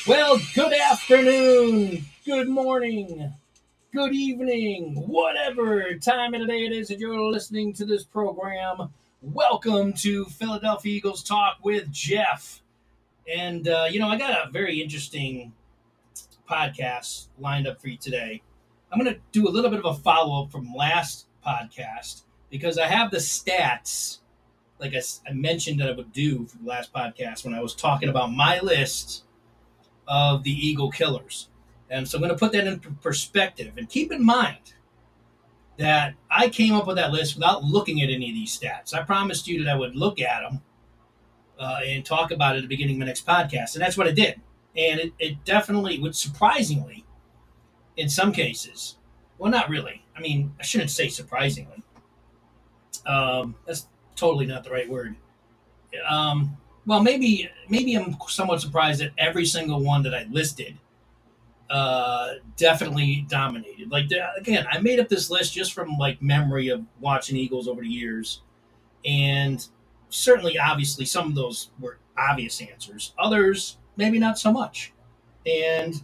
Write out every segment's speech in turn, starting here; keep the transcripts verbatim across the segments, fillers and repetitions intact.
Well, good afternoon, good morning, good evening, whatever time of the day it is that you're listening to this program. Welcome to Philadelphia Eagles Talk with Jeff. And, uh, you know, I got a very interesting podcast lined up for you today. I'm going to do a little bit of a follow up from last podcast because I have the stats, like I, I mentioned that I would do for the last podcast when I was talking about my list of the Eagle killers. And so I'm going to put that into perspective. And keep in mind that I came up with that list without looking at any of these stats. I promised you that I would look at them uh, and talk about it at the beginning of my next podcast. And that's what I did. And it, it definitely would surprisingly, in some cases, well, not really. I mean, I shouldn't say surprisingly. Um, that's totally not the right word. Um, well, maybe maybe I'm somewhat surprised that every single one that I listed uh, definitely dominated. Like again, I made up this list just from like memory of watching Eagles over the years, and certainly, obviously, some of those were obvious answers. Others, maybe not so much. And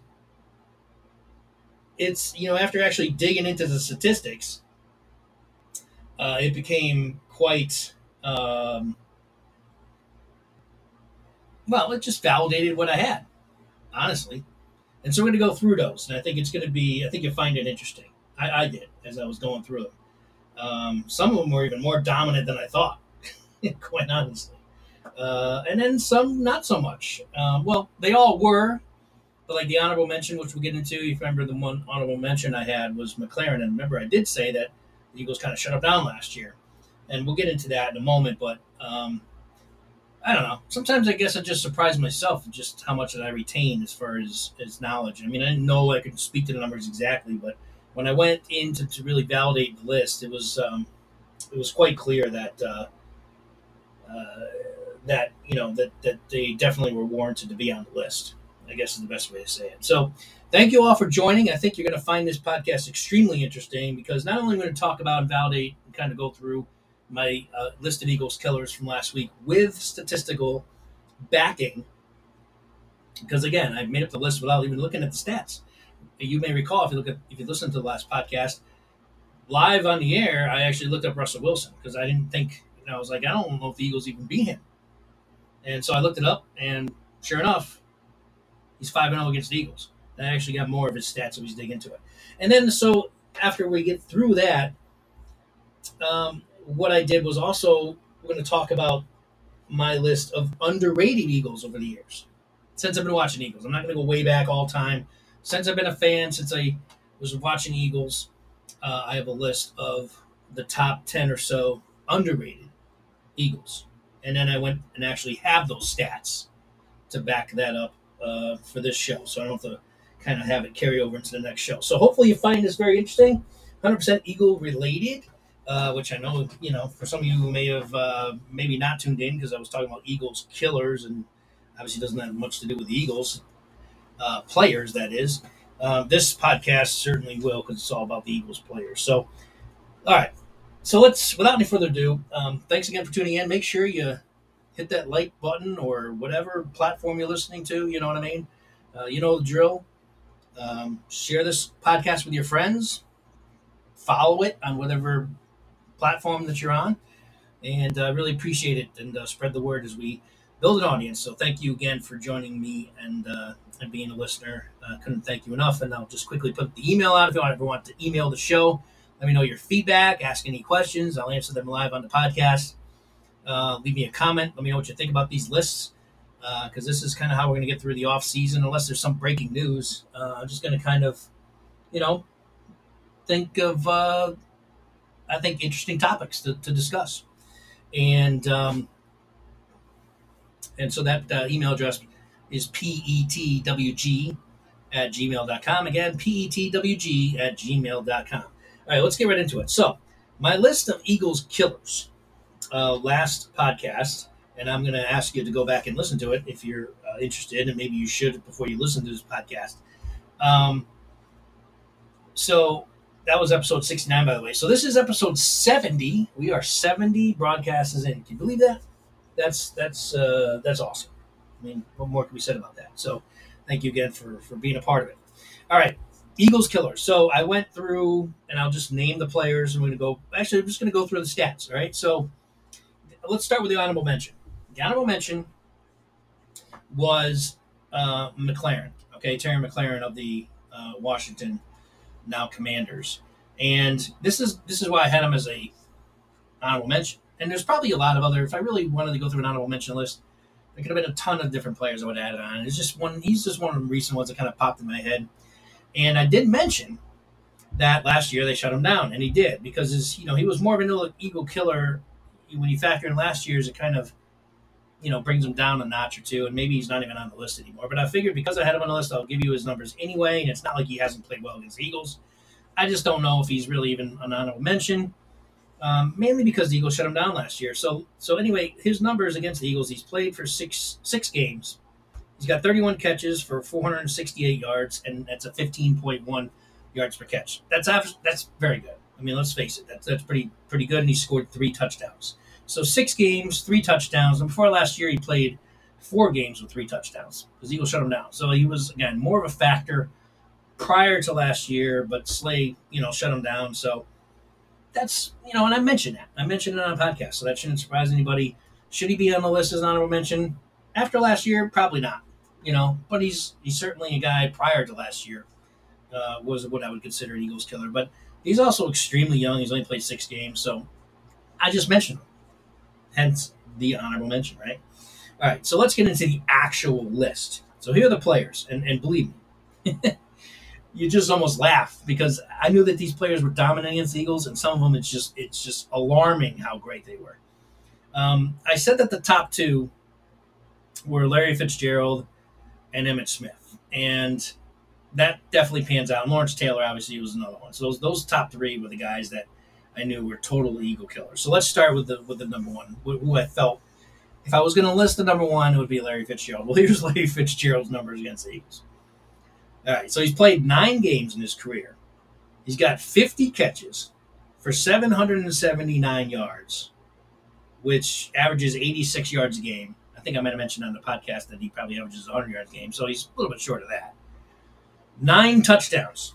it's you know after actually digging into the statistics, uh, it became quite. Um, well, it just validated what I had, honestly. And so we're going to go through those, and I think it's going to be. I think you'll find it interesting. I, I did as I was going through them. Um, some of them were even more dominant than I thought, quite honestly. Uh, and then some not so much. Um, well, they all were, but like the honorable mention, which we'll get into. If you remember, the one honorable mention I had was McLaren, and remember I did say that the Eagles kind of shut up down last year, and we'll get into that in a moment. But um, I don't know. Sometimes I guess I just surprise myself just how much that I retain as far as, as knowledge. I mean, I didn't know I could speak to the numbers exactly, but when I went in to, to really validate the list, it was um, it was quite clear that uh, uh, that you know that that they definitely were warranted to be on the list. I guess is the best way to say it. So, thank you all for joining. I think you're going to find this podcast extremely interesting because not only am I going to talk about and validate and kind of go through my uh, listed Eagles killers from last week with statistical backing, because again, I made up the list without even looking at the stats. You may recall if you look at if you listen to the last podcast live on the air, I actually looked up Russell Wilson because I didn't think you know I was like I don't know if the Eagles even beat him, and so I looked it up, and sure enough, he's five and zero against the Eagles. And I actually got more of his stats, so we dig into it. And then so after we get through that. Um, what I did was also we're going to talk about my list of underrated Eagles over the years. Since I've been watching Eagles, I'm not going to go way back all time. Since I've been a fan, since I was watching Eagles, uh, I have a list of the top ten or so underrated Eagles, and then I went and actually have those stats to back that up uh, for this show. So I don't have to kind of have it carry over into the next show. So hopefully you find this very interesting. one hundred percent Eagle related. Uh, which I know, you know, for some of you who may have uh, maybe not tuned in because I was talking about Eagles killers and obviously doesn't have much to do with the Eagles uh, players, that is. Uh, this podcast certainly will because it's all about the Eagles players. So, all right. So let's, without any further ado, um, thanks again for tuning in. Make sure you hit that like button or whatever platform you're listening to. You know what I mean? Uh, you know the drill. Um, share this podcast with your friends. Follow it on whatever platform that you're on, and I uh, really appreciate it and uh, spread the word as we build an audience. So thank you again for joining me and uh, and being a listener. I uh, couldn't thank you enough. And I'll just quickly put the email out if you ever want to email the show. Let me know your feedback, ask any questions. I'll answer them live on the podcast. Uh, leave me a comment. Let me know what you think about these lists because uh, this is kind of how we're going to get through the off season. Unless there's some breaking news, uh, I'm just going to kind of, you know, think of. Uh, I think interesting topics to, to discuss, and um, and so that uh, email address is petwg at gmail dot com. Again, petwg at gmail dot com. All right, let's get right into it. So, my list of Eagles killers, uh, last podcast, and I'm going to ask you to go back and listen to it if you're uh, interested, and maybe you should before you listen to this podcast. Um, so. That was episode sixty-nine, by the way. So this is episode seventy. We are seventy broadcasts in. Can you believe that? That's that's uh, that's awesome. I mean, what more can be said about that? So Thank you again for, for being a part of it. All right. Eagles killer. So I went through, and I'll just name the players. I'm going to go. Actually, I'm just going to go through the stats. All right. So let's start with the honorable mention. The honorable mention was uh, McLaurin. Okay, Terry McLaurin of the uh, Washington now Commanders, and this is this is why I had him as a honorable mention. And there's probably a lot of other. If I really wanted to go through an honorable mention list, there could have been a ton of different players I would add on. It's just one. He's just one of the recent ones that kind of popped in my head. And I did mention that last year they shut him down, and he did because his, you know, he was more of an Eagle killer. When you factor in last year's, it kind of, you know, brings him down a notch or two, and maybe he's not even on the list anymore. But I figured because I had him on the list, I'll give you his numbers anyway, and it's not like he hasn't played well against the Eagles. I just don't know if he's really even an honorable mention, um, mainly because the Eagles shut him down last year. So, so anyway, his numbers against the Eagles, he's played for six six games. He's got thirty-one catches for four hundred sixty-eight yards, and that's a fifteen point one yards per catch. That's that's very good. I mean, let's face it, that's that's pretty pretty good. And he scored three touchdowns. So six games, three touchdowns. And before last year, he played four games with three touchdowns because the Eagles shut him down. So he was, again, more of a factor prior to last year, but Slay, you know, shut him down. So that's, you know, and I mentioned that. I mentioned it on a podcast, so that shouldn't surprise anybody. Should he be on the list as an honorable mention? After last year, probably not. You know, but he's he's certainly a guy prior to last year uh, was what I would consider an Eagles killer. But he's also extremely young. He's only played six games, so I just mentioned him. Hence the honorable mention, right? All right, so let's get into the actual list. So here are the players, and, and believe me, you just almost laugh because I knew that these players were dominant against the Eagles, and some of them it's just it's just alarming how great they were. Um, I said that the top two were Larry Fitzgerald and Emmitt Smith, and that definitely pans out. And Lawrence Taylor obviously was another one. So those those top three were the guys that I knew were total Eagle killers. So let's start with the with the number one, who I felt if I was going to list the number one, it would be Larry Fitzgerald. Well, here's Larry Fitzgerald's numbers against the Eagles. All right, so he's played nine games in his career. He's got fifty catches for seven hundred seventy-nine yards, which averages eighty-six yards a game. I think I might have mentioned on the podcast that he probably averages one hundred yards a game, so he's a little bit short of that. Nine touchdowns,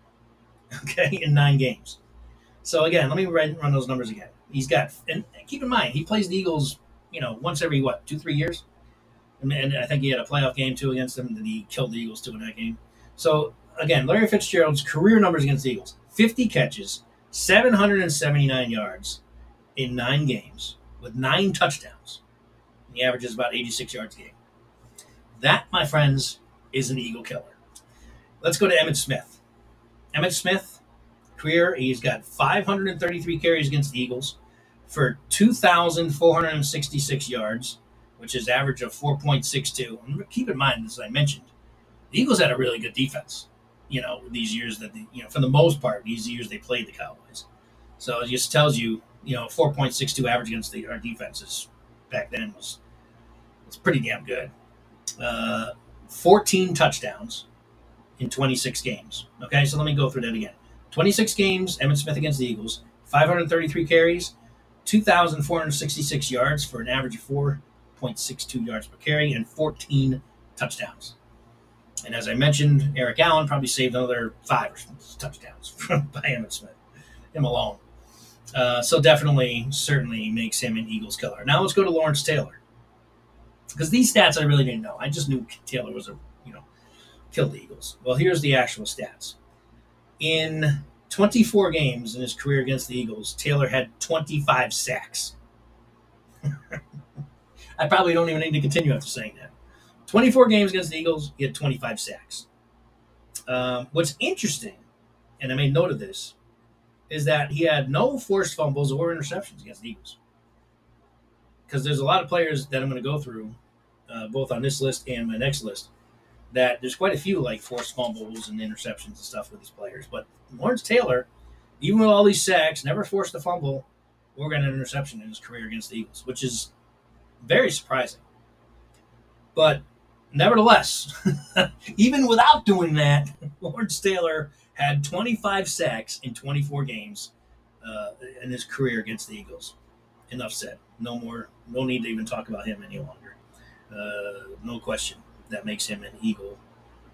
okay, in nine games. So again, let me run, run those numbers again. He's got, and keep in mind, he plays the Eagles, you know, once every, what, two, three years? And, and I think he had a playoff game, too, against them, and he killed the Eagles, too, in that game. So, again, Larry Fitzgerald's career numbers against the Eagles, fifty catches, seven hundred seventy-nine yards in nine games with nine touchdowns. He averages about eighty-six yards a game. That, my friends, is an Eagle killer. Let's go to Emmitt Smith. Emmitt Smith, career, he's got five hundred thirty-three carries against the Eagles for two thousand four hundred sixty-six yards, which is average of four point six two. And keep in mind, as I mentioned, the Eagles had a really good defense, you know, these years that, they, you know, for the most part, these years they played the Cowboys. So it just tells you, you know, four point six two average against the, our defenses back then was, was pretty damn good. Uh, fourteen touchdowns in twenty-six games. Okay, so let me go through that again. twenty-six games, Emmitt Smith against the Eagles, five hundred thirty-three carries, two thousand four hundred sixty-six yards for an average of four point six two yards per carry, and fourteen touchdowns. And as I mentioned, Eric Allen probably saved another five touchdowns by Emmitt Smith, him alone. Uh, so definitely, certainly makes him an Eagles killer. Now let's go to Lawrence Taylor. Because these stats I really didn't know. I just knew Taylor was a, you know, killed the Eagles. Well, here's the actual stats. In twenty-four games in his career against the Eagles, Taylor had twenty-five sacks. I probably don't even need to continue after saying that. twenty-four games against the Eagles, he had twenty-five sacks. Um, what's interesting, and I made note of this, is that he had no forced fumbles or interceptions against the Eagles. Because there's a lot of players that I'm going to go through, uh, both on this list and my next list, that there's quite a few like forced fumbles and interceptions and stuff with these players. But Lawrence Taylor, even with all these sacks, never forced a fumble or got an interception in his career against the Eagles, which is very surprising. But nevertheless, even without doing that, Lawrence Taylor had twenty-five sacks in twenty-four games uh, in his career against the Eagles. Enough said. No more. No need to even talk about him any longer. Uh, no question. That makes him an Eagle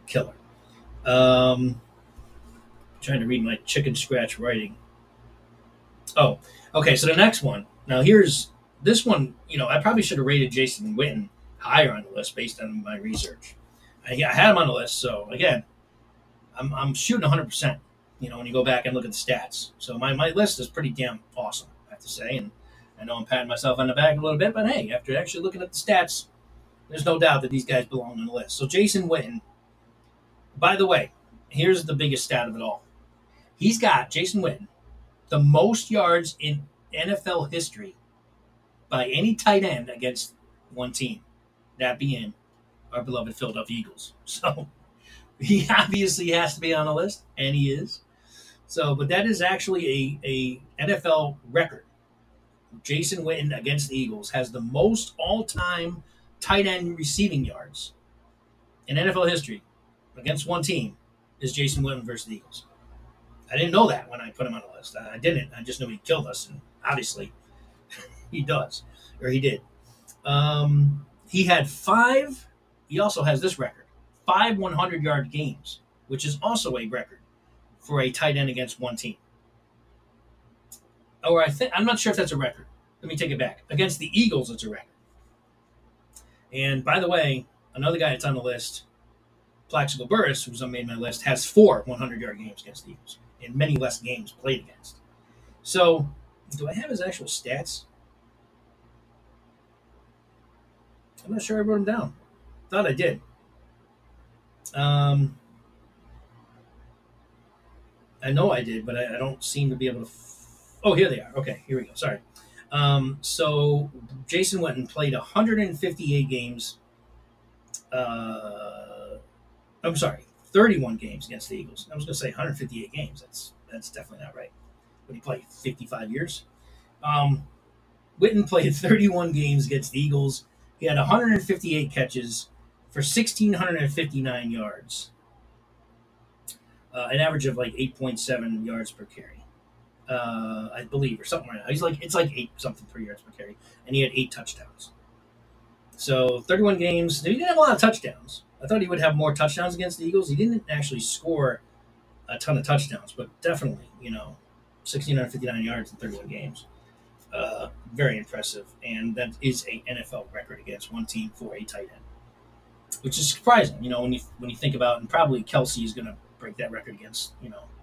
killer. Um, trying to read my chicken scratch writing. Oh, okay. So the next one. Now here's this one. You know, I probably should have rated Jason Witten higher on the list based on my research. I, I had him on the list, so again, I'm, I'm shooting one hundred percent. You know, when you go back and look at the stats, so my, my list is pretty damn awesome, I have to say. And I know I'm patting myself on the back a little bit, but hey, after actually looking at the stats, there's no doubt that these guys belong on the list. So Jason Witten. By the way, here's the biggest stat of it all. He's got Jason Witten the most yards in N F L history by any tight end against one team, that being our beloved Philadelphia Eagles. So he obviously has to be on the list, and he is. So, but that is actually a, a N F L record. Jason Witten against the Eagles has the most all-time tight end receiving yards in N F L history against one team is Jason Witten versus the Eagles. I didn't know that when I put him on the list. I didn't. I just knew he killed us, and obviously he does, or he did. Um, he had five. He also has this record: five hundred-yard games, which is also a record for a tight end against one team. Or I think I'm not sure if that's a record. Let me take it back. Against the Eagles, it's a record. And by the way, another guy that's on the list, Plaxico Burress, who's made my list, has four hundred-yard games against the Eagles and many less games played against. So, do I have his actual stats? I'm not sure I wrote them down. Thought I did. Um, I know I did, but I, I don't seem to be able to. F- oh, here they are. Okay, here we go. Sorry. Um, so, Jason Witten played one hundred fifty-eight games. Uh, I'm sorry, thirty-one games against the Eagles. I was going to say one hundred fifty-eight games. That's that's definitely not right. But he played fifty-five years. Um, Witten played thirty-one games against the Eagles. He had one hundred fifty-eight catches for one thousand six hundred fifty-nine yards, uh, an average of like eight point seven yards per carry, uh, I believe, or something like that. He's like it's like eight something per yards per carry, and he had eight touchdowns. So thirty-one games. He didn't have a lot of touchdowns. I thought he would have more touchdowns against the Eagles. He didn't actually score a ton of touchdowns, but definitely, you know, one thousand six hundred fifty-nine yards in thirty-one games. Uh, very impressive, and that is a N F L record against one team for a tight end, which is surprising. You know, when you when you think about, and probably Kelsey is going to break that record against you know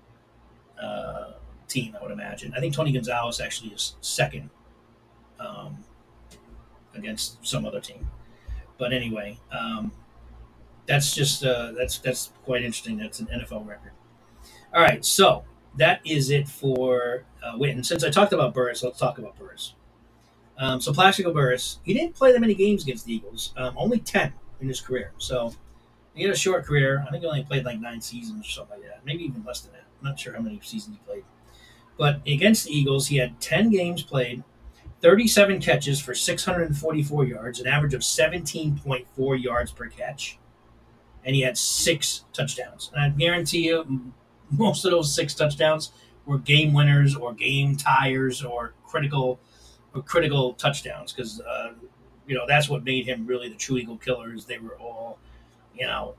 uh, team. I would imagine. I think Tony Gonzalez actually is second um, against some other team, but anyway, um, that's just uh, that's that's quite interesting. That's an N F L record. All right, so that is it for uh, Witten. Since I talked about Burress, let's talk about Burress. Um, so Plaxico Burress, he didn't play that many games against the Eagles, um, only ten in his career. So he had a short career. I think he only played like nine seasons or something like that, maybe even less than that. I'm not sure how many seasons he played. But against the Eagles, he had ten games played, thirty-seven catches for six hundred forty-four yards, an average of seventeen point four yards per catch, and he had six touchdowns. And I guarantee you, most of those six touchdowns were game winners or game tires or critical or critical touchdowns because uh, you know that's what made him really the true Eagle killers. They were all, you know,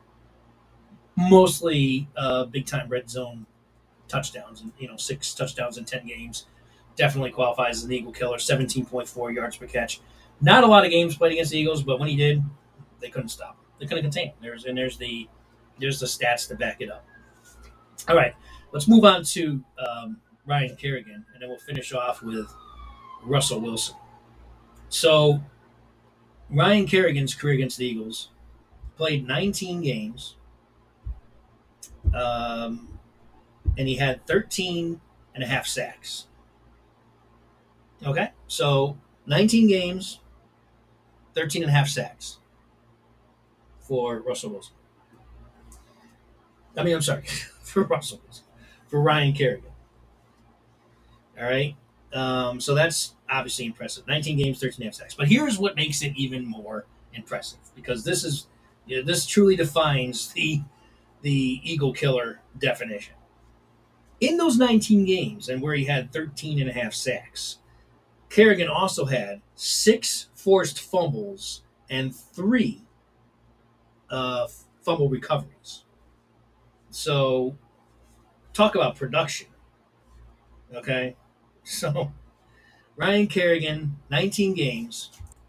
mostly uh, big time red zone touchdowns, and you know six touchdowns in ten games definitely qualifies as an Eagle killer. seventeen point four yards per catch. Not a lot of games played against the Eagles, but when he did, they couldn't stop him. They couldn't contain him. There's and there's the there's the stats to back it up. All right, let's move on to um, Ryan Kerrigan, and then we'll finish off with Russell Wilson. So Ryan Kerrigan's career against the Eagles played nineteen games, um, and he had thirteen and a half sacks. Okay, so nineteen games, thirteen and a half sacks for Russell Wilson. I mean, I'm sorry, for Russell Wilson, for Ryan Kerrigan. All right. Um, so that's obviously impressive. nineteen games, thirteen and a half sacks. But here's what makes it even more impressive because this is you know, this truly defines the the Eagle killer definition. In those nineteen games and where he had thirteen and a half sacks, Kerrigan also had six forced fumbles and three uh, fumble recoveries. So talk about production. Okay. So Ryan Kerrigan, nineteen games.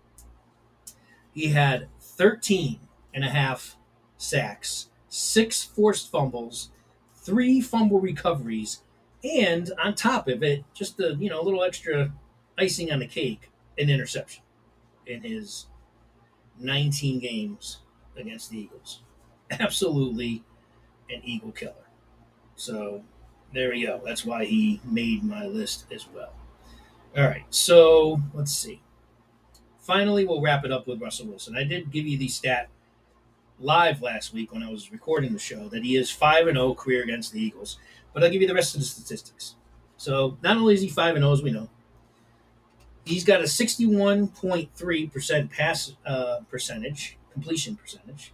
He had thirteen and a half sacks, six forced fumbles, three fumble recoveries, and on top of it, just a you know a little extra icing on the cake, an interception in his nineteen games against the Eagles. Absolutely an Eagle killer. So there we go. That's why he made my list as well. All right, so let's see. Finally, we'll wrap it up with Russell Wilson. I did give you the stat live last week when I was recording the show that he is five and oh career against the Eagles, but I'll give you the rest of the statistics. So not only is he five and oh, as we know, he's got a sixty-one point three percent pass uh, percentage, completion percentage.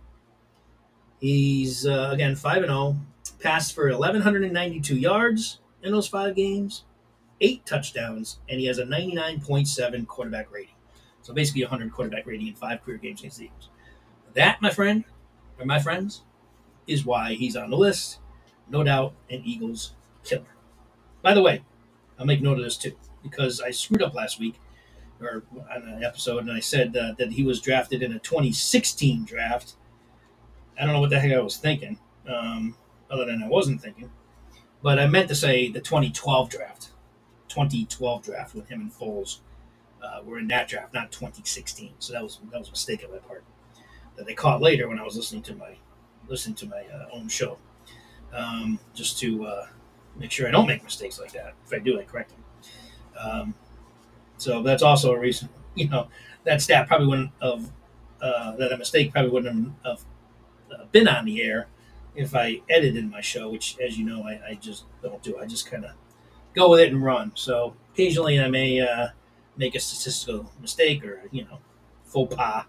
He's, uh, again, five and oh, passed for eleven ninety-two yards in those five games, eight touchdowns, and he has a ninety-nine point seven quarterback rating. So basically one hundred quarterback rating in five career games against the Eagles. That, my friend, or my friends, is why he's on the list. No doubt an Eagles killer. By the way, I'll make note of this too, because I screwed up last week or on an episode, and I said uh, that he was drafted in a twenty sixteen draft. I don't know what the heck I was thinking, um, other than I wasn't thinking. But I meant to say the twenty twelve draft. twenty twelve draft with him and Foles. Uh, were in that draft, not twenty sixteen. So that was that was a mistake on my part that they caught later when I was listening to my listening to my uh, own show. Um, just to uh, make sure I don't make mistakes like that. If I do, I correct them. Um, so that's also a reason, you know, that stat probably wouldn't have, uh, that a mistake probably wouldn't have uh, been on the air if I edited my show, which, as you know, I, I just don't do. I just kind of go with it and run. So occasionally I may uh, make a statistical mistake or, you know, faux pas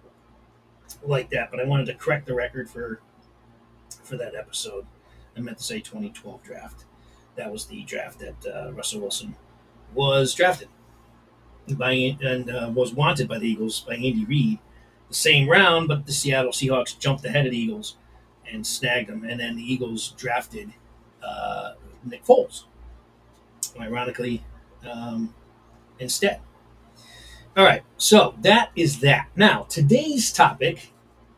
like that. But I wanted to correct the record for for that episode. I meant to say twenty twelve draft. That was the draft that uh, Russell Wilson was drafted by and uh, was wanted by the Eagles by Andy Reid. The same round, but the Seattle Seahawks jumped ahead of the Eagles and snagged him. And then the Eagles drafted uh, Nick Foles, ironically, um, instead. All right, so that is that. Now, today's topic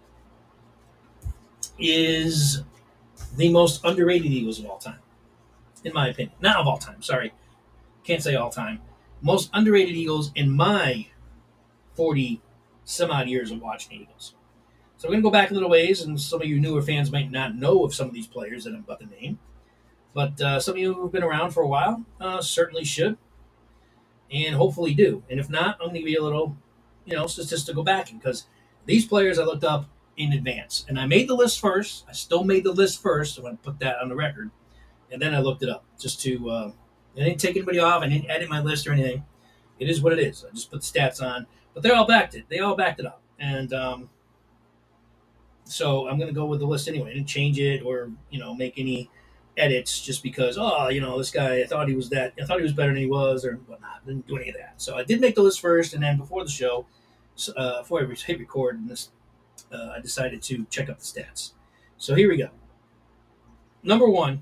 is the most underrated Eagles of all time, in my opinion. Not of all time, sorry. Can't say all time. Most underrated Eagles in my forty some odd years of watching Eagles. So we're going to go back a little ways, and some of you newer fans might not know of some of these players that I'm about to name. But uh, some of you who've been around for a while uh, certainly should, and hopefully do. And if not, I'm going to give you a little, you know, statistical backing, because these players I looked up in advance. And I made the list first. I still made the list first. I want to put that on the record. And then I looked it up just to, uh, I didn't take anybody off. I didn't edit my list or anything. It is what it is. I just put the stats on. But they all backed it. They all backed it up. And um, so I'm going to go with the list anyway. I didn't change it or, you know, make any edits just because, oh, you know, this guy, I thought he was that, I thought he was better than he was or whatnot. I didn't do any of that. So I did make the list first. And then before the show, uh, before I hit record, and this, uh, I decided to check up the stats. So here we go. Number one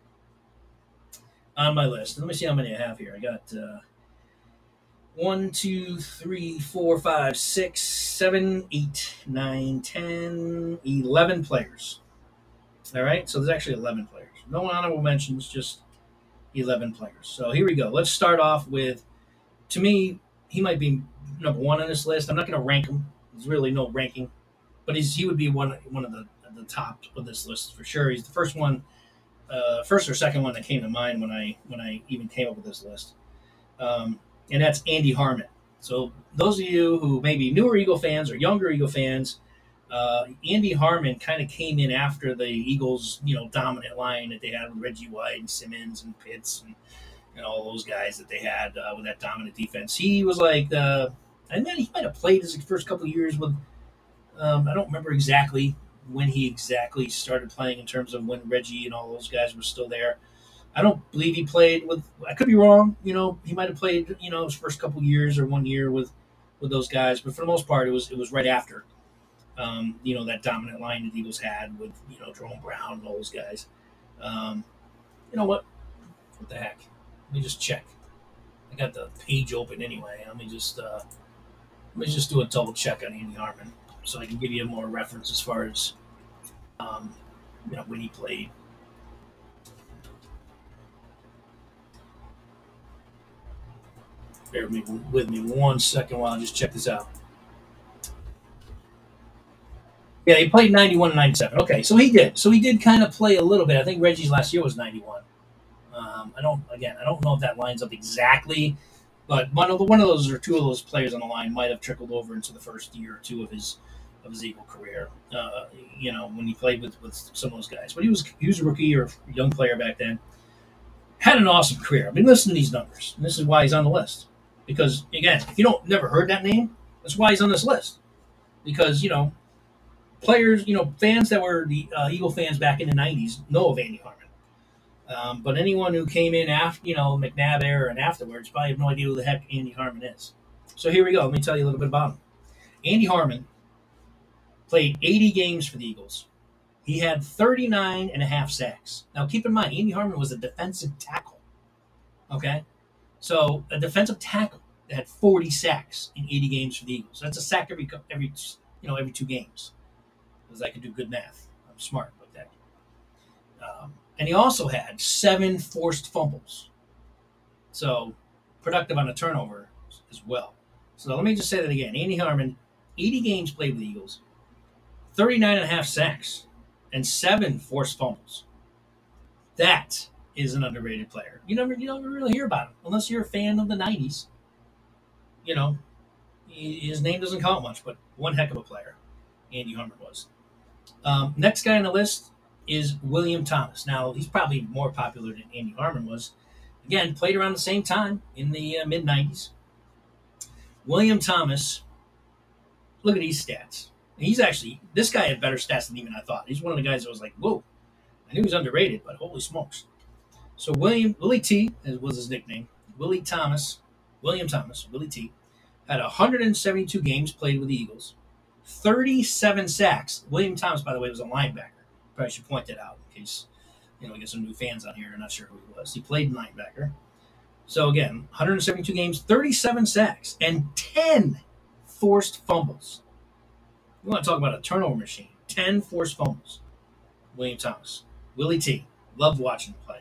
on my list. Let me see how many I have here. I got uh, one, two, three, four, five, six, seven, eight, nine, ten, eleven players. All right, so there's actually eleven players. No honorable mentions, just eleven players. So here we go. Let's start off with, to me, he might be number one on this list. I'm not going to rank him. There's really no ranking, but he's he would be one one of the the top of this list for sure. He's the first one. Uh, first or second one that came to mind when I when I even came up with this list, um, and that's Andy Harmon. So those of you who may be newer Eagle fans or younger Eagle fans, uh, Andy Harmon kind of came in after the Eagles, you know, dominant line that they had with Reggie White and Simmons and Pitts and, and all those guys that they had uh, with that dominant defense. He was like, uh, and then he might have played his first couple of years with. Um, I don't remember exactly when he exactly started playing in terms of when Reggie and all those guys were still there. I don't believe he played with, I could be wrong, you know, he might have played, you know, his first couple years or one year with, with those guys, but for the most part, it was it was right after Um, you know, that dominant line that the Eagles had with, you know, Jerome Brown and all those guys. Um, you know what? What the heck? Let me just check. I got the page open anyway. Let me just uh, let me just do a double check on Andy Harmon so I can give you more reference as far as um, you know when he played. Bear with me, with me one second while I just check this out. Yeah, he played ninety-one and ninety-seven. Okay, so he did. So he did kind of play a little bit. I think Reggie's last year was ninety-one. Um, I don't. Again, I don't know if that lines up exactly, but one of the, one of those or two of those players on the line might have trickled over into the first year or two of his of his Eagle career. Uh, you know, when he played with, with some of those guys, but he was he was a rookie or young player back then. Had an awesome career. I mean, listen to these numbers. And this is why he's on the list. Because again, if you don't never heard that name, that's why he's on this list. Because you know, players, you know, fans that were the uh, Eagle fans back in the nineties know of Andy Harmon. Um, but anyone who came in after, you know, McNabb era and afterwards probably have no idea who the heck Andy Harmon is. So here we go. Let me tell you a little bit about him. Andy Harmon played eighty games for the Eagles. He had thirty-nine and a half sacks. Now, keep in mind, Andy Harmon was a defensive tackle. Okay? So, a defensive tackle that had forty sacks in eighty games for the Eagles. That's a sack every, every you know, every two games. Because I can do good math. I'm smart like that. Um, and he also had seven forced fumbles. So, productive on a turnover as well. So, let me just say that again. Andy Harmon, eighty games played with the Eagles, thirty-nine and a half sacks, and seven forced fumbles. That is an underrated player. You never, you don't really hear about him unless you're a fan of the nineties. You know, his name doesn't count much, but one heck of a player, Andy Harmon was. Um, next guy on the list is William Thomas. Now, he's probably more popular than Andy Harmon was. Again, played around the same time in the uh, mid nineties. William Thomas, look at these stats. He's actually, this guy had better stats than even I thought. He's one of the guys that was like, whoa, I knew he was underrated, but holy smokes. So William, Willie T was his nickname. Willie Thomas, William Thomas, Willie T, had one hundred seventy-two games played with the Eagles, thirty-seven sacks. William Thomas, by the way, was a linebacker. Probably should point that out in case, you know, we get some new fans on here. They're not sure who he was. He played linebacker. So again, one hundred seventy-two games, thirty-seven sacks, and ten forced fumbles. We want to talk about a turnover machine. ten forced fumbles. William Thomas. Willie T. Loved watching him play.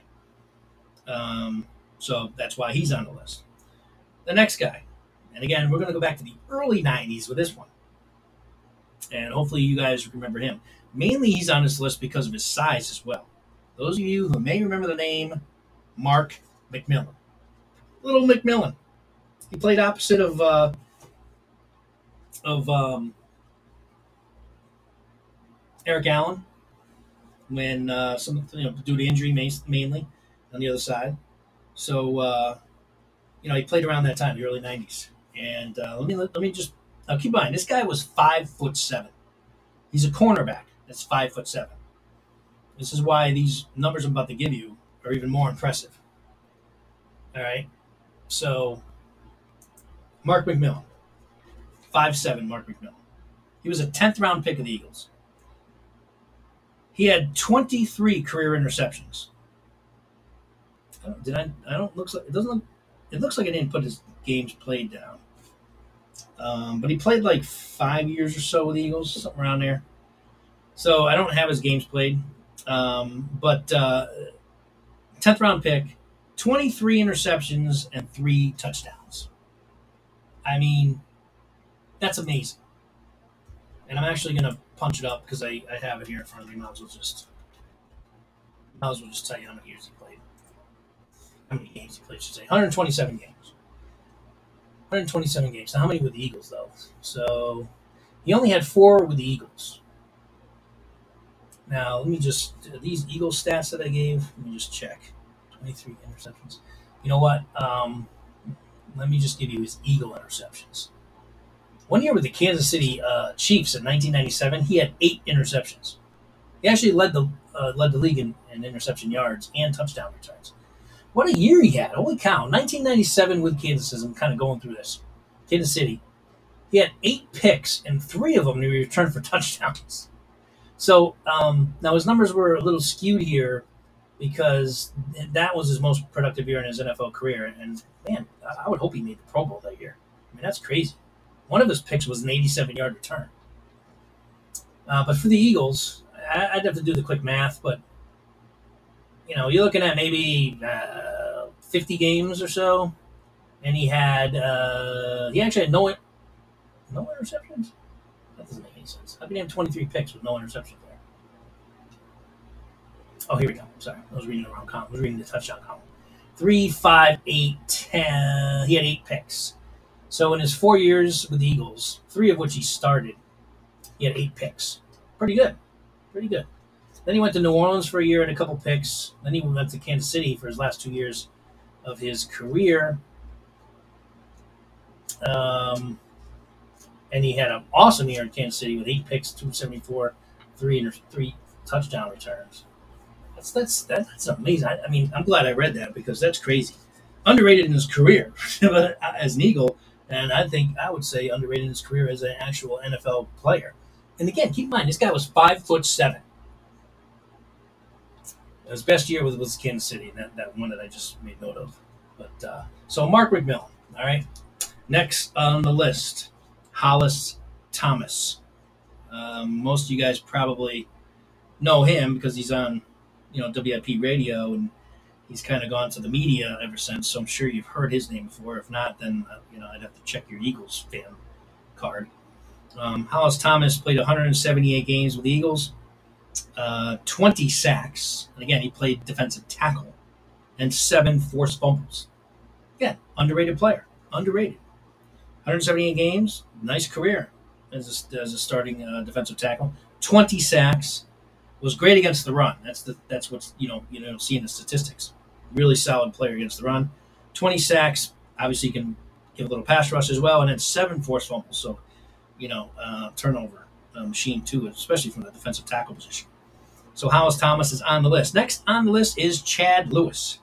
Um, so that's why he's on the list. The next guy, and again, we're going to go back to the early nineties with this one. And hopefully you guys remember him. Mainly he's on this list because of his size as well. Those of you who may remember the name Mark McMillan. Little McMillan. He played opposite of uh, of um, Eric Allen when uh, some you know due to injury mainly on the other side. So uh, you know he played around that time, the early nineties. And uh, let me let, let me just now keep in mind this guy was five foot seven. He's a cornerback that's five foot seven. This is why these numbers I'm about to give you are even more impressive. All right, so Mark McMillan, five seven. Mark McMillan. He was a tenth round pick of the Eagles. He had twenty-three career interceptions. I don't, did I? I don't looks like it doesn't look. It looks like I didn't put his games played down. Um, but he played like five years or so with the Eagles, something around there. So I don't have his games played. Um, but uh, tenth round pick, twenty-three interceptions and three touchdowns. I mean, that's amazing. And I'm actually going to punch it up because I, I have it here in front of me. Might as well just might as well just tell you how many years he played. How many games he played, I should say. one hundred twenty-seven games. one hundred twenty-seven games. Now, how many with the Eagles, though? So, he only had four with the Eagles. Now, let me just, these Eagles stats that I gave, let me just check. twenty-three interceptions. You know what? Um, let me just give you his Eagle interceptions. One year with the Kansas City uh, Chiefs in nineteen ninety-seven, he had eight interceptions. He actually led the uh, led the league in, in interception yards and touchdown returns. What a year he had. Holy cow. nineteen ninety-seven with Kansas, as I'm kind of going through this. Kansas City. He had eight picks, and three of them he returned for touchdowns. So um, now his numbers were a little skewed here because that was his most productive year in his N F L career. And man, I would hope he made the Pro Bowl that year. I mean, that's crazy. One of his picks was an eighty-seven-yard return. Uh, but for the Eagles, I'd have to do the quick math, but you know, you're looking at maybe uh, fifty games or so, and he had uh, he actually had no no interceptions. That doesn't make any sense. How can you have twenty-three picks with no interceptions there? Oh, here we go. Sorry, I was reading the wrong column. I was reading the touchdown column. Three, five, eight, ten. He had eight picks. So in his four years with the Eagles, three of which he started, he had eight picks. Pretty good. Pretty good. Then he went to New Orleans for a year and a couple picks. Then he went to Kansas City for his last two years of his career. Um, and he had an awesome year in Kansas City with eight picks, two seventy-four, three three touchdown returns. That's that's that's amazing. I, I mean, I'm glad I read that because that's crazy. Underrated in his career as an Eagle, and I think I would say underrated in his career as an actual N F L player. And again, keep in mind, this guy was five foot seven. His best year was, was Kansas City, that, that one that I just made note of. But uh, so Mark McMillan, all right. Next on the list, Hollis Thomas. Um, most of you guys probably know him because he's on, you know, W I P radio, and he's kind of gone to the media ever since. So I'm sure you've heard his name before. If not, then uh, you know I'd have to check your Eagles fan card. Um, Hollis Thomas played one hundred seventy-eight games with the Eagles. Uh, twenty sacks. And again, he played defensive tackle and seven forced fumbles. Again, underrated player. Underrated. one hundred seventy-eight games. Nice career as a, as a starting uh, defensive tackle. twenty sacks. Was great against the run. That's the that's what's you know you know see in the statistics. Really solid player against the run. twenty sacks. Obviously, you can give a little pass rush as well, and then seven forced fumbles. So, you know, uh, turnover uh, machine too, especially from the defensive tackle position. So Hollis Thomas is on the list. Next on the list is Chad Lewis.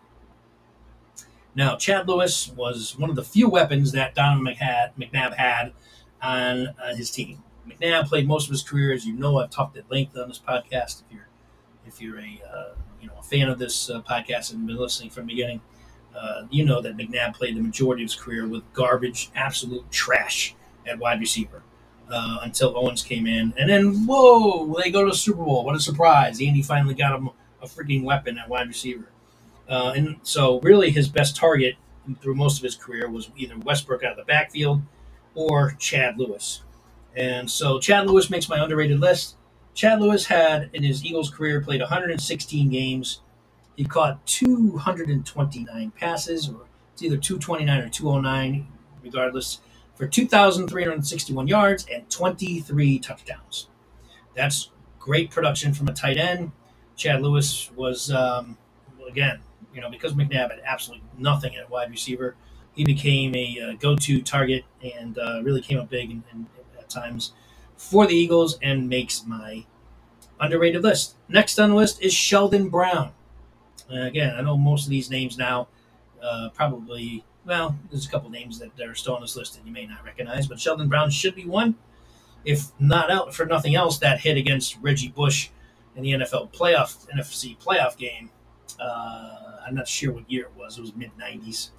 Now, Chad Lewis was one of the few weapons that Donovan McNabb had on uh, his team. McNabb played most of his career, as you know. I've talked at length on this podcast. If you're if you're a uh, you know a fan of this uh, podcast and been listening from the beginning, uh, you know that McNabb played the majority of his career with garbage, absolute trash at wide receiver. Uh, until Owens came in. And then, whoa, they go to the Super Bowl. What a surprise. Andy finally got him a freaking weapon at wide receiver. Uh, and so really his best target through most of his career was either Westbrook out of the backfield or Chad Lewis. And so Chad Lewis makes my underrated list. Chad Lewis had, in his Eagles career, played one hundred sixteen games. He caught two hundred twenty-nine passes, or it's either two twenty-nine or two oh nine, regardless, for two thousand three hundred sixty-one yards and twenty-three touchdowns. That's great production from a tight end. Chad Lewis was, um, again, you know, because McNabb had absolutely nothing at wide receiver, he became a uh, go-to target and uh, really came up big in, in, at times for the Eagles and makes my underrated list. Next on the list is Sheldon Brown. Uh, again, I know most of these names now uh, probably... Well, there's a couple names that, that are still on this list that you may not recognize, but Sheldon Brown should be one. If not out for nothing else, that hit against Reggie Bush in the N F L playoff, N F C playoff game. Uh, I'm not sure what year it was. It was mid nineties.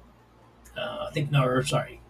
Uh, I think no, or sorry,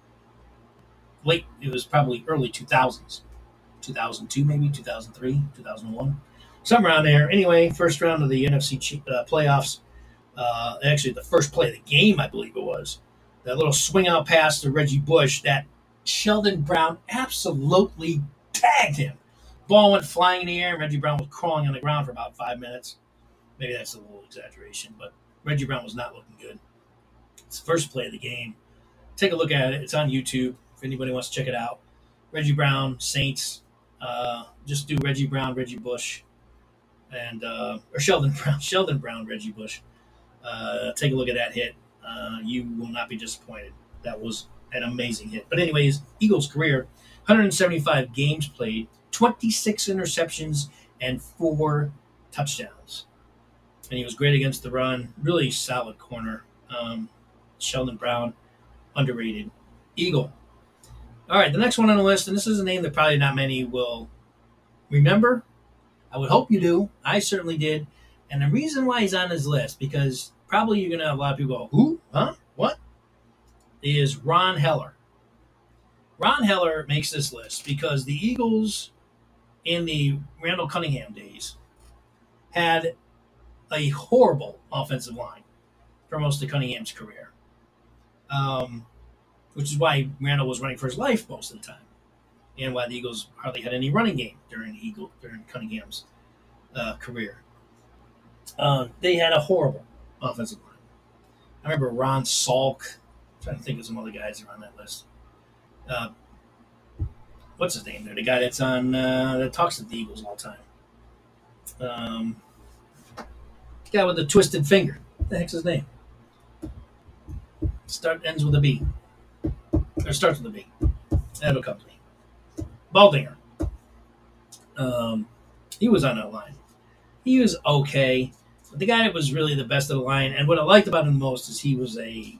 late. It was probably early two thousands, two thousand two maybe, two thousand three, two thousand one, somewhere around there. Anyway, first round of the N F C uh, playoffs. Uh, actually, the first play of the game, I believe it was. That little swing out pass to Reggie Bush that Sheldon Brown absolutely tagged him. Ball went flying in the air. Reggie Brown was crawling on the ground for about five minutes. Maybe that's a little exaggeration, but Reggie Brown was not looking good. It's the first play of the game. Take a look at it. It's on YouTube if anybody wants to check it out. Reggie Brown, Saints. Uh, just do Reggie Brown, Reggie Bush, and uh, or Sheldon Brown, Sheldon Brown, Reggie Bush. Uh, take a look at that hit. Uh, you will not be disappointed. That was an amazing hit. But anyways, Eagles' career, one hundred seventy-five games played, twenty-six interceptions, and four touchdowns. And he was great against the run. Really solid corner. Um, Sheldon Brown, underrated Eagle. All right, the next one on the list, and this is a name that probably not many will remember. I would hope you do. I certainly did. And the reason why he's on this list, because probably you're going to have a lot of people go, who? Huh? What? Is Ron Heller. Ron Heller makes this list because the Eagles in the Randall Cunningham days had a horrible offensive line for most of Cunningham's career, um, which is why Randall was running for his life most of the time, and why the Eagles hardly had any running game during the Eagle during Cunningham's uh, career. Uh, they had a horrible offensive line. I remember Ron Salk. I'm trying to think of some other guys that are on that list. Uh, what's his name there? The guy that's on uh, that talks to the Eagles all the time. Um, guy with the twisted finger. What the heck's his name? Start ends with a B. Or starts with a B. That'll come to me. Baldinger. Um, he was on that line. He was okay. But the guy that was really the best of the line, and what I liked about him the most is he was a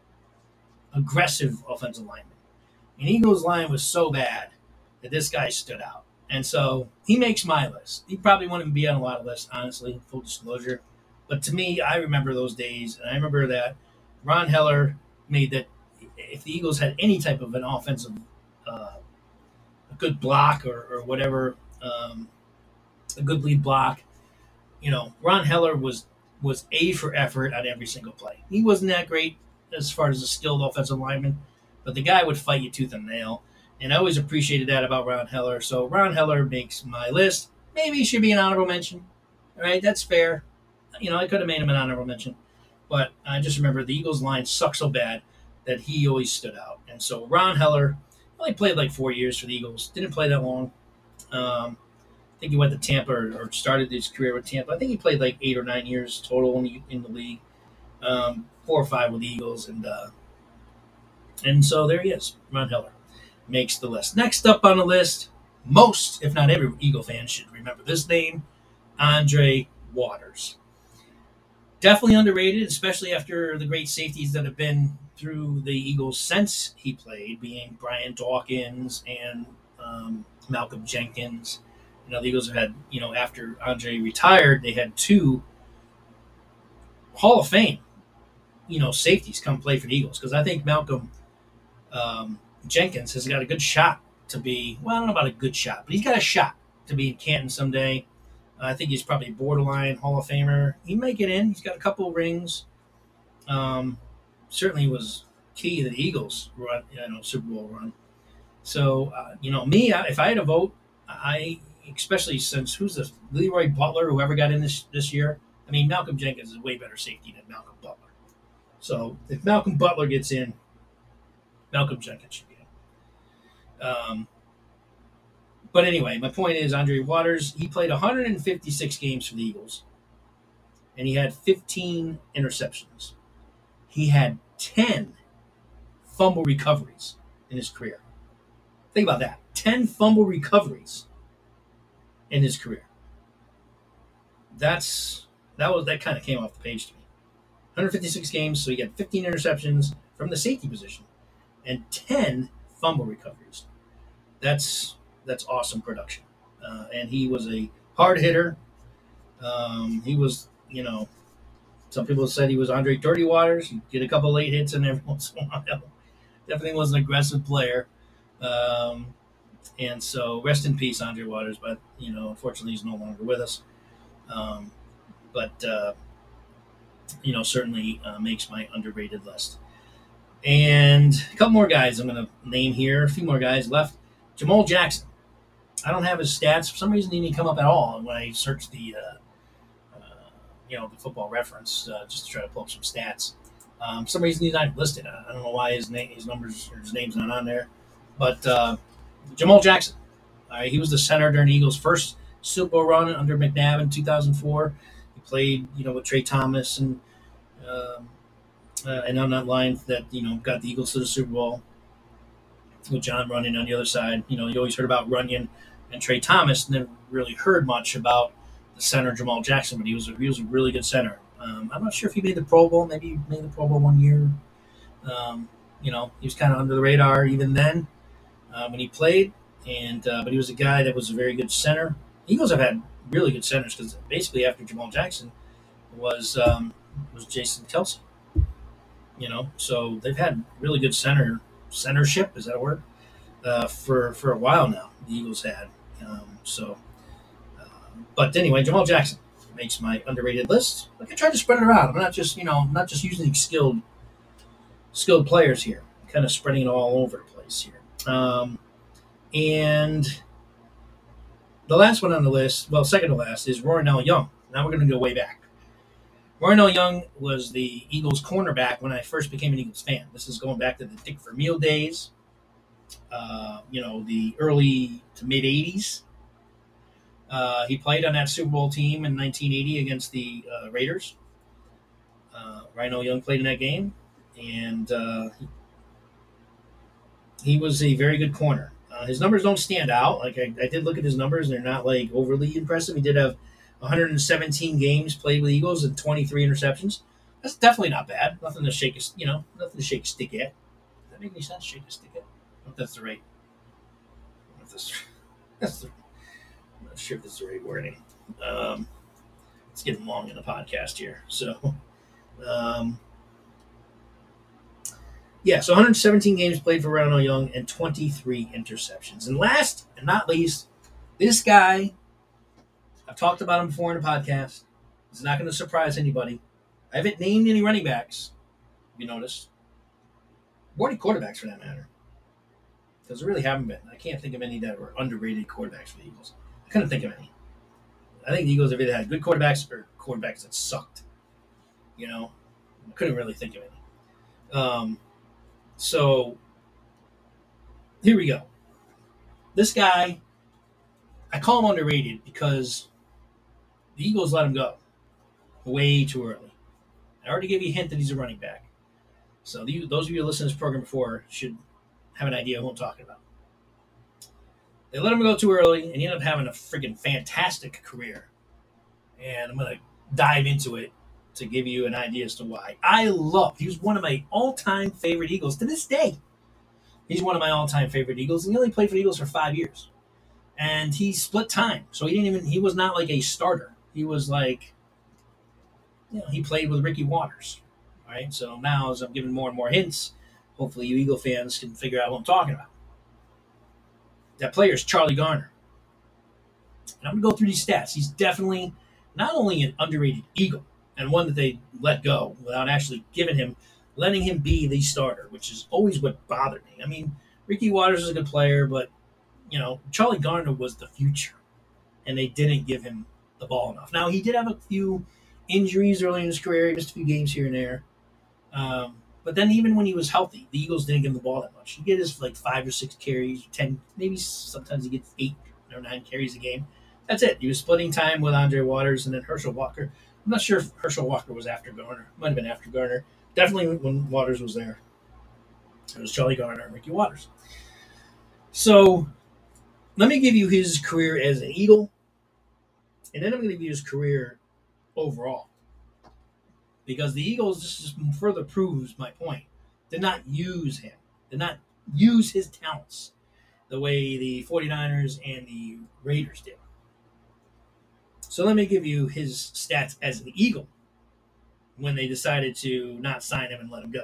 aggressive offensive lineman. And Eagles' line was so bad that this guy stood out. And so he makes my list. He probably wouldn't be on a lot of lists, honestly, full disclosure. But to me, I remember those days, and I remember that Ron Heller made that if the Eagles had any type of an offensive, uh, a good block or, or whatever, um, a good lead block, you know, Ron Heller was was A for effort on every single play. He wasn't that great as far as a skilled offensive lineman, but the guy would fight you tooth and nail. And I always appreciated that about Ron Heller. So Ron Heller makes my list. Maybe he should be an honorable mention. All right, that's fair. You know, I could have made him an honorable mention. But I just remember the Eagles line sucked so bad that he always stood out. And so Ron Heller only played like four years for the Eagles. Didn't play that long. Um, I think he went to Tampa or, or started his career with Tampa. I think he played like eight or nine years total in the, in the league. Um, four or five with the Eagles. And, uh, and so there he is, Ron Heller. Makes the list. Next up on the list, most, if not every Eagle fan should remember this name, Andre Waters. Definitely underrated, especially after the great safeties that have been through the Eagles since he played, being Brian Dawkins and um, Malcolm Jenkins. You know, the Eagles have had, you know, after Andre retired, they had two Hall of Fame, you know, safeties come play for the Eagles. Because I think Malcolm um, Jenkins has got a good shot to be, well, I don't know about a good shot, but he's got a shot to be in Canton someday. Uh, I think he's probably a borderline Hall of Famer. He may get in. He's got a couple of rings. Um, certainly was key to the Eagles' run, you know, Super Bowl run. So, uh, you know, me, I, if I had a vote, I, especially since who's this Leroy Butler, whoever got in this this year. I mean, Malcolm Jenkins is way better safety than Malcolm Butler. So, if Malcolm Butler gets in, Malcolm Jenkins should be in. Um, but anyway, my point is Andre Waters, he played one hundred fifty-six games for the Eagles, and he had fifteen interceptions. He had ten fumble recoveries in his career. Think about that. ten fumble recoveries in his career. That's that was that kind of came off the page to me. one hundred fifty-six games, so he had fifteen interceptions from the safety position and ten fumble recoveries. That's that's awesome production. Uh, and he was a hard hitter. Um, he was, you know, some people said he was Andre Dirty Waters. He'd get a couple late hits in every once in a while. Definitely was an aggressive player. Um, and so rest in peace, Andre Waters. But, you know, unfortunately he's no longer with us. Um, but, uh, you know, certainly uh, makes my underrated list. And a couple more guys I'm going to name here. A few more guys left. Jamal Jackson. I don't have his stats. For some reason, he didn't come up at all when I searched the, uh, uh, you know, the Football Reference uh, just to try to pull up some stats. Um, for some reason, he's not listed. I don't know why his name, his numbers, or his name's not on there. But uh, Jamal Jackson, uh, he was the center during the Eagles' first Super Bowl run under McNabb in two thousand four. He played, you know, with Trey Thomas and um, uh, and on that line that you know got the Eagles to the Super Bowl with John Runyon on the other side. You know, you always heard about Runyon and Trey Thomas, never really heard much about the center Jamal Jackson, but he was a, he was a really good center. Um, I'm not sure if he made the Pro Bowl. Maybe he made the Pro Bowl one year. Um, you know, he was kind of under the radar even then. uh, when he played, and uh, but he was a guy that was a very good center. Eagles have had really good centers because basically after Jamal Jackson was um, was Jason Kelsey. You know, so they've had really good center centership. Is that a word? Uh, for for a while now, the Eagles had. Um, so, uh, but anyway, Jamal Jackson makes my underrated list. Like I tried to spread it around. I'm not just you know I'm not just using skilled skilled players here. I'm kind of spreading it all over the place here. Um, and the last one on the list, well, second to last, is Rorinell Young. Now we're going to go way back. Rorinell Young was the Eagles cornerback when I first became an Eagles fan. This is going back to the Dick Vermeil days, uh, you know, the early to mid eighties. Uh, he played on that Super Bowl team in nineteen eighty against the uh, Raiders. Uh, Rorinell Young played in that game, and uh, he, he was a very good corner. Uh, his numbers don't stand out. Like I, I did look at his numbers; they're not like overly impressive. He did have one hundred seventeen games played with Eagles and twenty-three interceptions. That's definitely not bad. Nothing to shake a you know nothing to shake a stick at. Does that make any sense? Shake a stick at? I don't know if that's the right. I don't know if that's, that's the, I'm not sure if that's the right wording. Um, it's getting long in the podcast here, so. Um, Yeah, so one hundred seventeen games played for Rorinell Young and twenty-three interceptions. And last and not least, this guy, I've talked about him before in the podcast. It's not going to surprise anybody. I haven't named any running backs, if you noticed. Or any quarterbacks for that matter. Because there really haven't been. I can't think of any that were underrated quarterbacks for the Eagles. I couldn't think of any. I think the Eagles have either had good quarterbacks or quarterbacks that sucked. You know? I couldn't really think of any. Um... So here we go. This guy, I call him underrated because the Eagles let him go way too early. I already gave you a hint that he's a running back. So the, those of you who listened to this program before should have an idea of who I'm talking about. They let him go too early, and he ended up having a freaking fantastic career. And I'm going to dive into it to give you an idea as to why. I love, he was one of my all-time favorite Eagles to this day. He's one of my all-time favorite Eagles, and he only played for the Eagles for five years. And he split time, so he didn't even, he was not like a starter. He was like, you know, he played with Ricky Watters, right? So now as I'm giving more and more hints, hopefully you Eagle fans can figure out what I'm talking about. That player is Charlie Garner. And I'm going to go through these stats. He's definitely not only an underrated Eagle, and one that they let go without actually giving him, letting him be the starter, which is always what bothered me. I mean, Ricky Watters is a good player, but, you know, Charlie Garner was the future, and they didn't give him the ball enough. Now, he did have a few injuries early in his career. He missed a few games here and there. Um, but then even when he was healthy, the Eagles didn't give him the ball that much. He get his like five or six carries, ten, maybe sometimes he gets eight or nine carries a game. That's it. He was splitting time with Andre Waters and then Herschel Walker. I'm not sure if Herschel Walker was after Garner. Might have been after Garner. Definitely when Waters was there. It was Charlie Garner and Ricky Watters. So let me give you his career as an Eagle, and then I'm going to give you his career overall. Because the Eagles, this just further proves my point, did not use him, did not use his talents the way the 49ers and the Raiders did. So let me give you his stats as an Eagle when they decided to not sign him and let him go.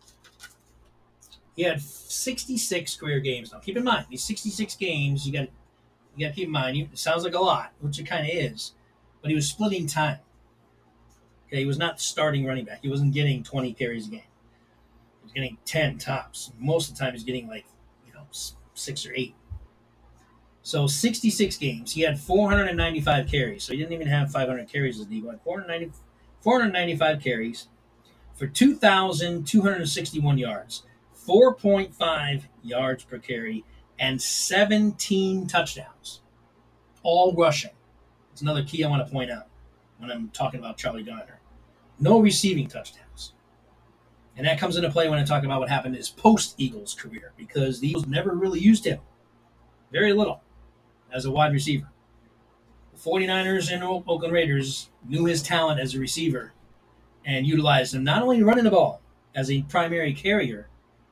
He had sixty-six career games. Now, keep in mind, these sixty-six games, you got you got to keep in mind, it sounds like a lot, which it kind of is, but he was splitting time. Okay, he was not starting running back. He wasn't getting twenty carries a game. He was getting ten tops. Most of the time, he's getting like, you know, six or eight. So sixty-six games. He had four hundred ninety-five carries. So he didn't even have five hundred carries as a Eagle. He had four hundred ninety, four hundred ninety-five carries for two thousand two hundred sixty-one yards, four point five yards per carry, and seventeen touchdowns. All rushing. It's another key I want to point out when I'm talking about Charlie Garner. No receiving touchdowns. And that comes into play when I talk about what happened in his post-Eagles career, because the Eagles never really used him. Very little as a wide receiver. The 49ers and Oakland Raiders knew his talent as a receiver and utilized him not only running the ball as a primary carrier,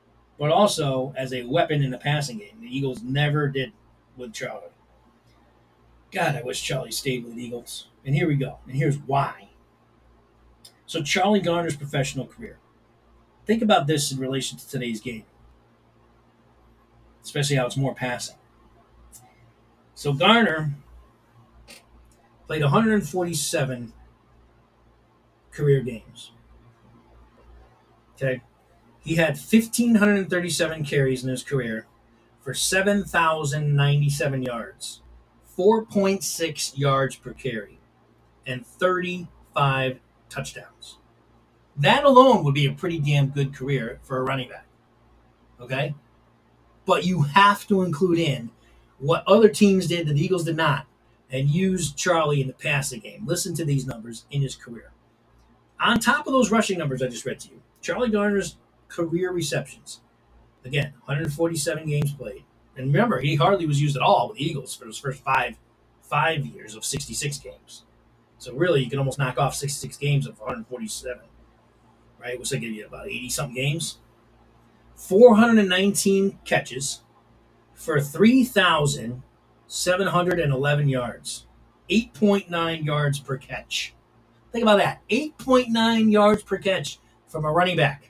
but also as a weapon in the passing game. The Eagles never did with Charlie. God, I wish Charlie stayed with the Eagles. And here we go. And here's why. So Charlie Garner's professional career. Think about this in relation to today's game, especially how it's more passing. So Garner played one hundred forty-seven career games. Okay. He had one thousand five hundred thirty-seven carries in his career for seven thousand ninety-seven yards, four point six yards per carry, and thirty-five touchdowns. That alone would be a pretty damn good career for a running back. Okay? But you have to include in what other teams did that the Eagles did not and use Charlie in the passing game. Listen to these numbers in his career. On top of those rushing numbers I just read to you, Charlie Garner's career receptions. Again, one hundred forty-seven games played. And remember, he hardly was used at all with the Eagles for his first five five years of sixty-six games. So really, you can almost knock off sixty-six games of one hundred forty-seven. Right? What's that give you? About eighty-something games? four hundred nineteen catches for three thousand seven hundred eleven yards. eight point nine yards per catch. Think about that. eight point nine yards per catch from a running back.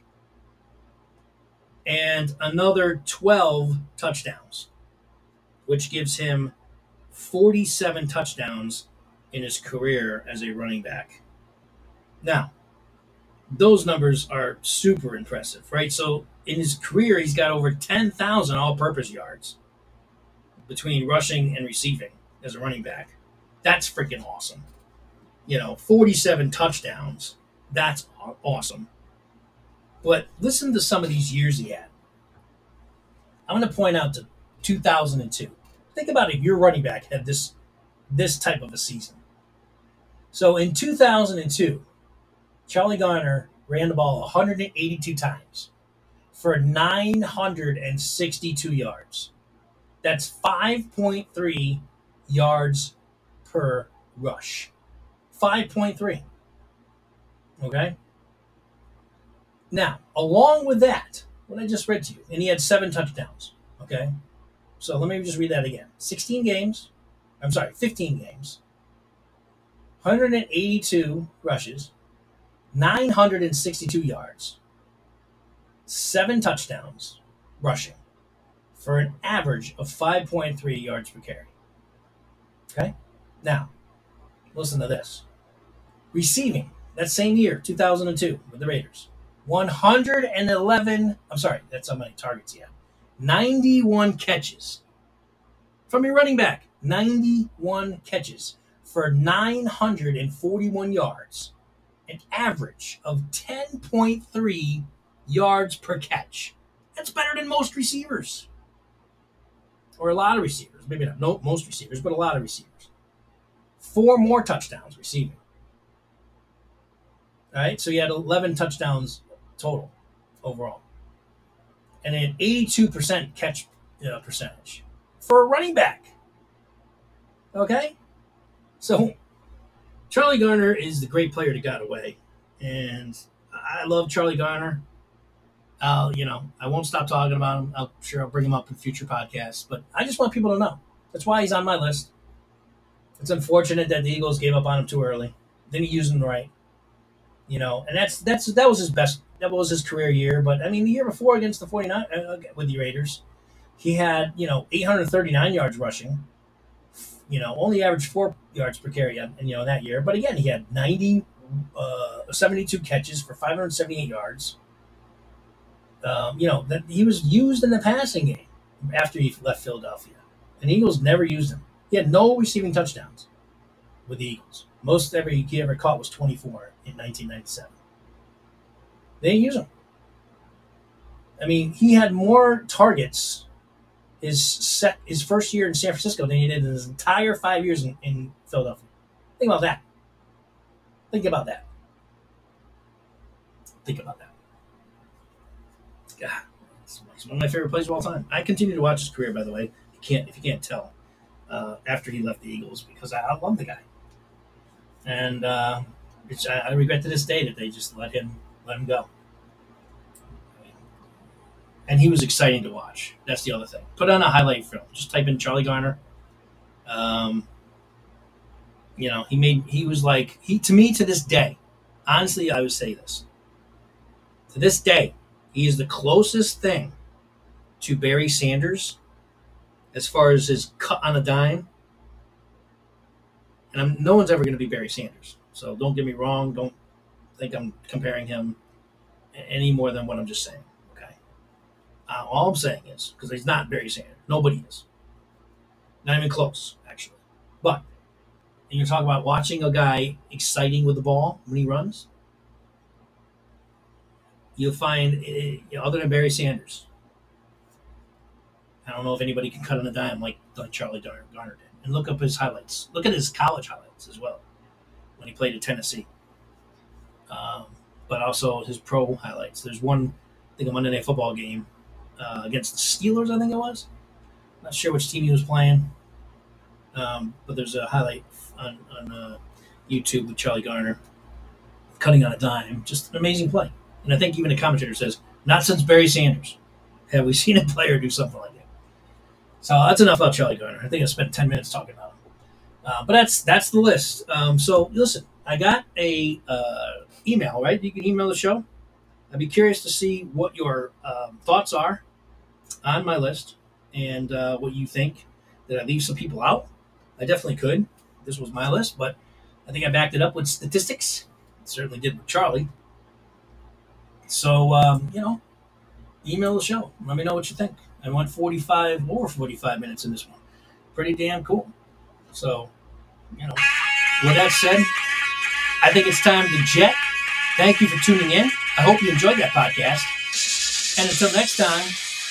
And another twelve touchdowns, which gives him forty-seven touchdowns in his career as a running back. Now, those numbers are super impressive, right? So in his career, he's got over ten thousand all-purpose yards between rushing and receiving as a running back. That's freaking awesome. You know, forty-seven touchdowns. That's awesome. But listen to some of these years he had. I'm going to point out to two thousand two. Think about if your running back had this, this type of a season. So in two thousand two, Charlie Garner ran the ball one hundred eighty-two times for nine hundred sixty-two yards. That's five point three yards per rush. five point three. Okay? Now, along with that, what I just read to you, and he had seven touchdowns. Okay? So let me just read that again. sixteen games. I'm sorry, fifteen games. one hundred eighty-two rushes. nine hundred sixty-two yards. Seven touchdowns rushing for an average of five point three yards per carry. Okay? Now, listen to this. Receiving, that same year, two thousand two, with the Raiders. one hundred eleven, I'm sorry, that's how many targets he had. ninety-one catches. From your running back, ninety-one catches for nine hundred forty-one yards. An average of ten point three yards per catch. That's better than most receivers. Or a lot of receivers. Maybe not no, most receivers, but a lot of receivers. Four more touchdowns receiving. All right, so he had eleven touchdowns total overall. And an eighty-two percent catch uh, percentage for a running back. Okay? So Charlie Garner is the great player that got away. And I love Charlie Garner. Uh, you know, I won't stop talking about him. I'm sure I'll bring him up in future podcasts. But I just want people to know. That's why he's on my list. It's unfortunate that the Eagles gave up on him too early. Didn't use him right. You know, and that's that's that was his best. That was his career year. But, I mean, the year before against the forty-nine, uh, with the Raiders, he had, you know, eight hundred thirty-nine yards rushing. You know, only averaged four yards per carry, in, you know, that year. But, again, he had ninety, uh, seventy-two catches for five hundred seventy-eight yards. Um, you know, that he was used in the passing game after he left Philadelphia. And the Eagles never used him. He had no receiving touchdowns with the Eagles. Most ever he ever caught was twenty-four in nineteen ninety-seven. They didn't use him. I mean, he had more targets his set his first year in San Francisco than he did in his entire five years in, in Philadelphia. Think about that. Think about that. Think about that. God, it's one of my favorite players of all time. I continue to watch his career, by the way. You can't if you can't tell. Uh, after he left the Eagles, because I, I love the guy, and uh, it's, I, I regret to this day that they just let him let him go. I mean, and he was exciting to watch. That's the other thing. Put on a highlight film. Just type in Charlie Garner. Um, you know, he made he was like he to me to this day. Honestly, I would say this. To this day, he is the closest thing to Barry Sanders as far as his cut on a dime. And I'm, no one's ever going to be Barry Sanders. So don't get me wrong. Don't think I'm comparing him any more than what I'm just saying. Okay. Uh, all I'm saying is because he's not Barry Sanders. Nobody is. Not even close, actually. But and you're talking about watching a guy exciting with the ball when he runs. You'll find, uh, you know, other than Barry Sanders, I don't know if anybody can cut on a dime like, like Charlie Garner did. And look up his highlights. Look at his college highlights as well when he played at Tennessee. Um, but also his pro highlights. There's one, I think, a Monday Night Football game uh, against the Steelers, I think it was. Not sure which team he was playing. Um, but there's a highlight on, on uh, YouTube with Charlie Garner cutting on a dime. Just an amazing play. And I think even a commentator says, not since Barry Sanders have we seen a player do something like that. So that's enough about Charlie Garner. I think I spent ten minutes talking about him. Uh, but that's that's the list. Um, so listen, I got a uh, email, right? You can email the show. I'd be curious to see what your um, thoughts are on my list and uh, what you think. Did I leave some people out? I definitely could. This was my list, but I think I backed it up with statistics. Certainly did with Charlie. So, um, you know, email the show. Let me know what you think. I went forty-five, over forty-five minutes in this one. Pretty damn cool. So, you know, with that said, I think it's time to jet. Thank you for tuning in. I hope you enjoyed that podcast. And until next time,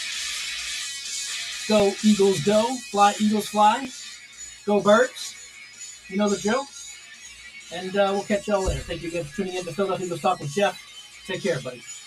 go Eagles go, fly Eagles fly, go Birds. You know the drill. And uh, we'll catch y'all later. Thank you again for tuning in to Philadelphia Eagles Talk with Jeff. Take care, buddy.